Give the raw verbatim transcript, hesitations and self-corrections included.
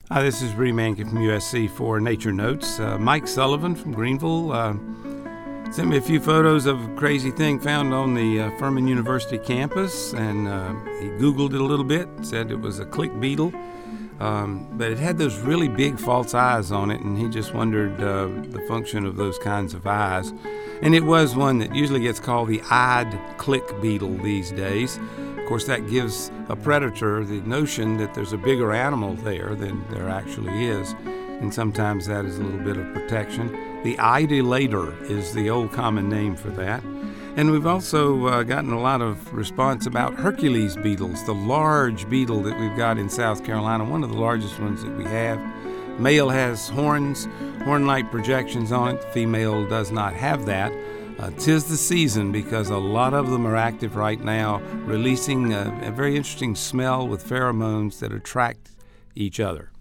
Hi, this is Bree Mankin from U S C for Nature Notes. Uh, Mike Sullivan from Greenville uh, sent me a few photos of a crazy thing found on the uh, Furman University campus, and uh, he Googled it a little bit, said it was a click beetle, um, but it had those really big false eyes on it, and he just wondered uh, the function of those kinds of eyes. And it was one that usually gets called the eyed click beetle these days. Of course, that gives a predator the notion that there's a bigger animal there than there actually is, and sometimes that is a little bit of protection. The idolator is the old common name for that. And we've also uh, gotten a lot of response about Hercules beetles, the large beetle that we've got in South Carolina, one of the largest ones that we have. Male has horns, horn-like projections on it. The female does not have that. Uh, 'tis the season because a lot of them are active right now, releasing a, a very interesting smell with pheromones that attract each other.